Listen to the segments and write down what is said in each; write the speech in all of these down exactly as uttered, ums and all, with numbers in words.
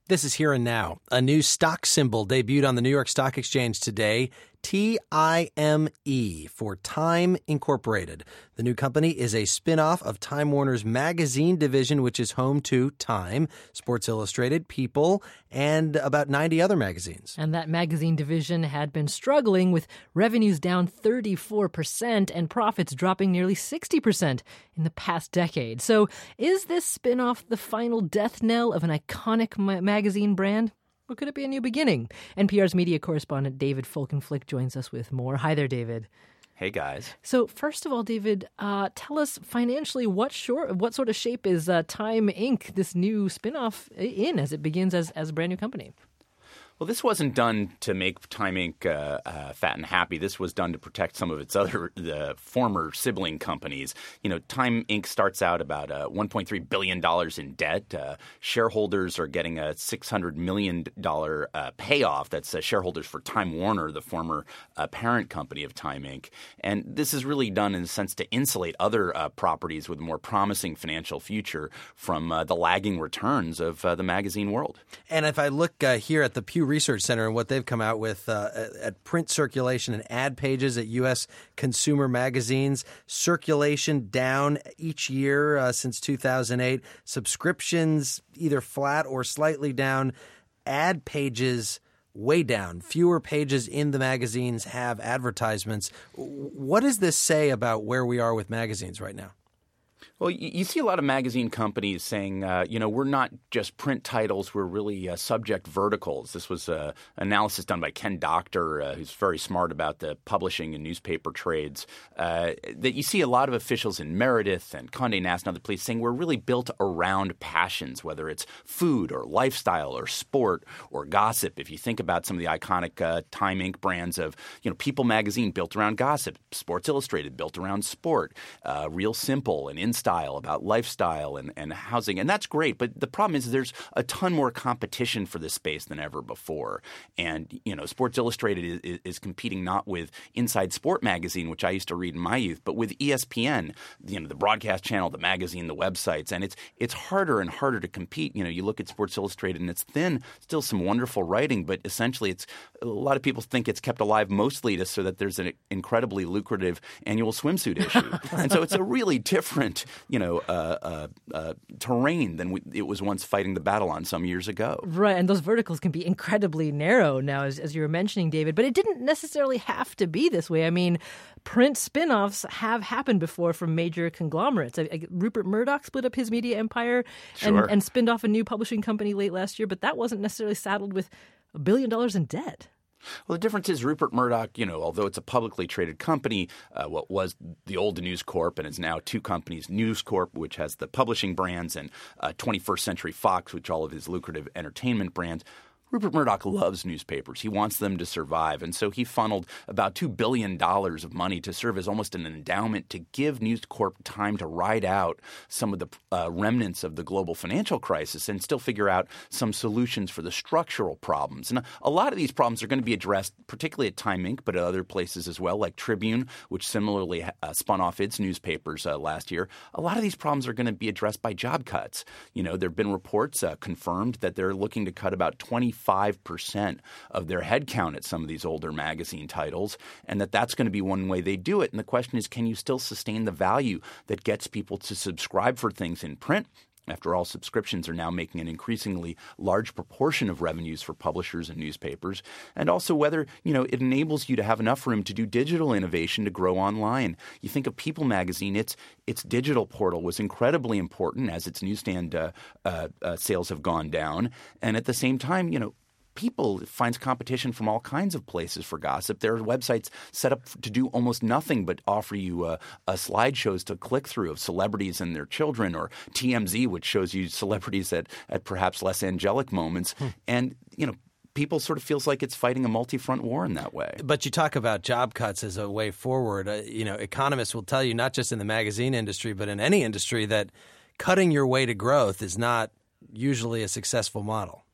This is Here and Now. A new stock symbol debuted on the New York Stock Exchange today, T I M E, for Time Incorporated. The new company is a spin-off of Time Warner's magazine division, which is home to Time, Sports Illustrated, People, and about ninety other magazines. And that magazine division had been struggling with revenues down thirty-four percent and profits dropping nearly sixty percent in the past decade. So is this spin-off the final death knell of an iconic ma- magazine brand? Or could it be a new beginning? N P R's media correspondent David Folkenflik joins us with more. Hi there, David. Hey, guys. So first of all, David, uh, tell us financially what short, what sort of shape is uh, Time Incorporated, this new spinoff, in as it begins as, as a brand new company? Well, this wasn't done to make Time Incorporated uh, uh, fat and happy. This was done to protect some of its other the former sibling companies. You know, Time Incorporated starts out about uh, one point three billion dollars in debt. Uh, shareholders are getting a six hundred million dollars uh, payoff. That's uh, shareholders for Time Warner, the former uh, parent company of Time Incorporated. And this is really done in a sense to insulate other uh, properties with a more promising financial future from uh, the lagging returns of uh, the magazine world. And if I look uh, here at the Pew Research Center and what they've come out with uh, at print circulation and ad pages at U S consumer magazines, circulation down each year uh, since two thousand eight, subscriptions either flat or slightly down, ad pages way down. Fewer pages in the magazines have advertisements. What does this say about where we are with magazines right now? Well, you, you see a lot of magazine companies saying, uh, you know, we're not just print titles, we're really uh, subject verticals. This was an analysis done by Ken Doctor, uh, who's very smart about the publishing and newspaper trades, uh, that you see a lot of officials in Meredith and Condé Nast and other places saying we're really built around passions, whether it's food or lifestyle or sport or gossip. If you think about some of the iconic uh, Time Incorporated brands of, you know, People magazine built around gossip, Sports Illustrated built around sport, uh, Real Simple and InStyle about lifestyle and, and housing. And that's great. But the problem is there's a ton more competition for this space than ever before. And, you know, Sports Illustrated is, is competing not with Inside Sport magazine, which I used to read in my youth, but with E S P N, you know, the broadcast channel, the magazine, the websites. And it's it's harder and harder to compete. You know, you look at Sports Illustrated and it's thin, still some wonderful writing, but essentially it's a lot of people think it's kept alive mostly to, so that there's an incredibly lucrative annual swimsuit issue. And so it's a really different you know, uh, uh, uh, terrain than we, it was once fighting the battle on some years ago. Right, and those verticals can be incredibly narrow now, as, as you were mentioning, David. But it didn't necessarily have to be this way. I mean, print spin-offs have happened before from major conglomerates. I, I, Rupert Murdoch split up his media empire and, sure. and spinned off a new publishing company late last year, but that wasn't necessarily saddled with a billion dollars in debt. Well, the difference is Rupert Murdoch, you know, although it's a publicly traded company, uh, what was the old News Corp and is now two companies, News Corp, which has the publishing brands, and uh, twenty-first Century Fox, which all of his lucrative entertainment brands. Rupert Murdoch loves newspapers. He wants them to survive. And so he funneled about two billion dollars of money to serve as almost an endowment to give News Corp time to ride out some of the uh, remnants of the global financial crisis and still figure out some solutions for the structural problems. And a lot of these problems are going to be addressed, particularly at Time Incorporated, but at other places as well, like Tribune, which similarly uh, spun off its newspapers uh, last year. A lot of these problems are going to be addressed by job cuts. You know, there have been reports uh, confirmed that they're looking to cut about twenty five percent of their headcount at some of these older magazine titles, and that that's going to be one way they do it. And the question is, can you still sustain the value that gets people to subscribe for things in print? After all, subscriptions are now making an increasingly large proportion of revenues for publishers and newspapers, and also whether, you know, it enables you to have enough room to do digital innovation to grow online. You think of People magazine, its its digital portal was incredibly important as its newsstand uh, uh, uh, sales have gone down, and at the same time, you know, People finds competition from all kinds of places for gossip. There are websites set up to do almost nothing but offer you uh, uh, slideshows to click through of celebrities and their children, or T M Z, which shows you celebrities at, at perhaps less angelic moments. Hmm. And, you know, People sort of feels like it's fighting a multi-front war in that way. But you talk about job cuts as a way forward. Uh, you know, economists will tell you, not just in the magazine industry, but in any industry, that cutting your way to growth is not usually a successful model.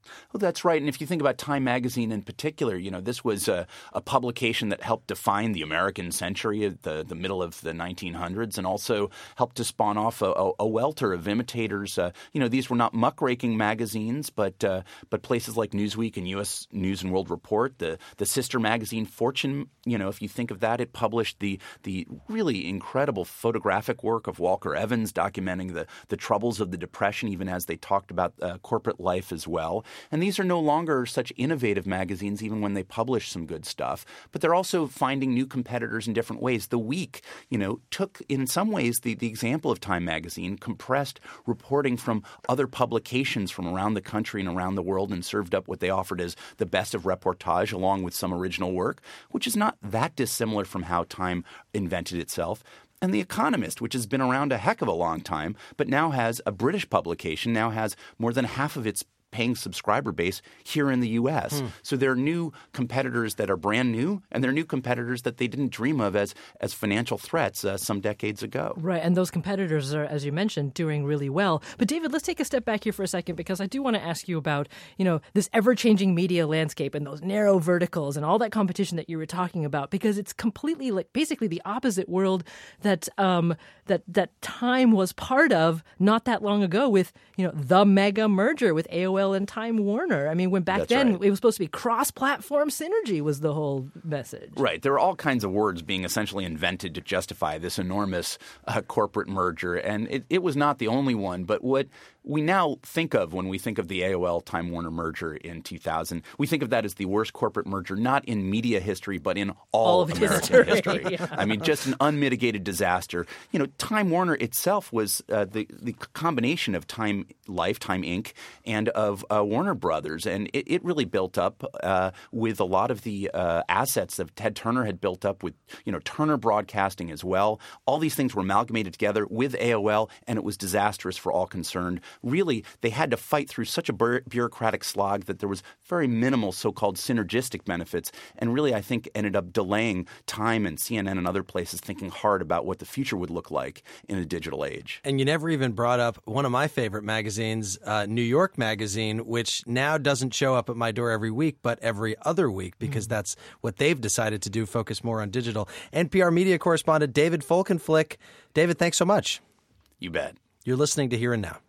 Oh, that's right. And if you think about Time Magazine in particular, you know, this was a, a publication that helped define the American century at the, the middle of the nineteen hundreds and also helped to spawn off a, a, a welter of imitators. Uh, you know, these were not muckraking magazines, but uh, but places like Newsweek and U S News and World Report, the, the sister magazine Fortune, you know, if you think of that, it published the the really incredible photographic work of Walker Evans documenting the, the troubles of the Depression, even as they talked about uh, corporate life as well. And these are no longer such innovative magazines, even when they publish some good stuff. But they're also finding new competitors in different ways. The Week, you know, took in some ways the, the example of Time Magazine, compressed reporting from other publications from around the country and around the world and served up what they offered as the best of reportage along with some original work, which is not that dissimilar from how Time invented itself. And The Economist, which has been around a heck of a long time, but now has a British publication, now has more than half of its paying subscriber base here in the U S. Hmm. So there are new competitors that are brand new, and there are new competitors that they didn't dream of as as financial threats uh, some decades ago. Right, and those competitors are, as you mentioned, doing really well. But David, let's take a step back here for a second, because I do want to ask you about, you know, this ever-changing media landscape and those narrow verticals and all that competition that you were talking about, because it's completely like basically the opposite world that um, that that Time was part of not that long ago with, you know, the mega merger with A O L and Time Warner. I mean, when back That's then right. it was supposed to be cross-platform synergy was the whole message. Right. There are all kinds of words being essentially invented to justify this enormous uh, corporate merger. And it, it was not the only one. But what we now think of when we think of the A O L-Time Warner merger in two thousand, we think of that as the worst corporate merger, not in media history, but in all, all of American history. history. Yeah. I mean, just an unmitigated disaster. You know, Time Warner itself was uh, the, the combination of Time Life, Time Incorporated, and of uh, Warner Brothers. And it, it really built up uh, with a lot of the uh, assets that Ted Turner had built up with, you know, Turner Broadcasting as well. All these things were amalgamated together with A O L, and it was disastrous for all concerned. Really, they had to fight through such a bu- bureaucratic slog that there was very minimal so-called synergistic benefits, and really, I think, ended up delaying Time and C N N and other places thinking hard about what the future would look like in a digital age. And you never even brought up one of my favorite magazines, uh, New York Magazine, which now doesn't show up at my door every week, but every other week, because mm. that's what they've decided to do, focus more on digital. N P R media correspondent David Folkenflik. David, thanks so much. You bet. You're listening to Here and Now.